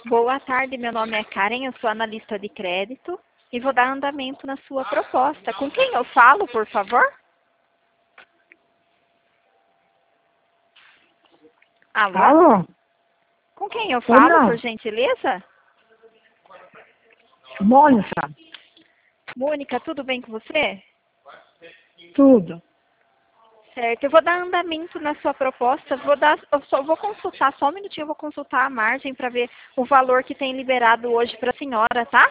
Boa tarde, meu nome é Karen, eu sou analista de crédito e vou dar andamento na sua proposta. Com quem eu falo, por favor? Alô? Alô? Com quem eu Oi, falo, não. por gentileza? Mônica, Mônica, tudo bem com você? tudo. Certo, eu vou dar andamento na sua proposta, eu só vou consultar, só um minutinho, eu vou consultar a margem para ver o valor que tem liberado hoje para a senhora, tá?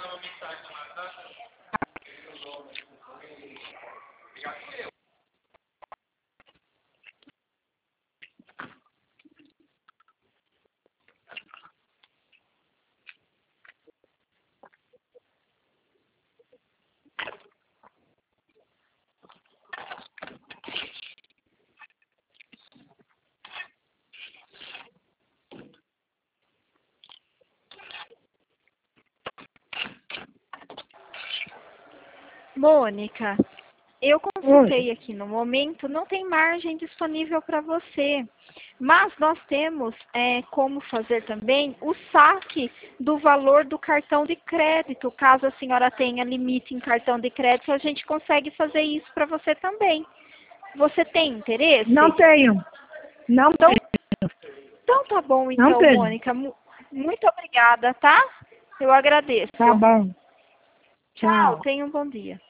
Mônica, eu consultei Oi. aqui no momento, não tem margem disponível para você. Mas nós temos como fazer também o saque do valor do cartão de crédito. Caso a senhora tenha limite em cartão de crédito, a gente consegue fazer isso para você também. Você tem interesse? Não tenho. Não Então, tenho. então tá bom, Não então, tenho. Mônica. Muito obrigada, tá? Eu agradeço. Tá bom. Tchau, Tchau. tenha um bom dia.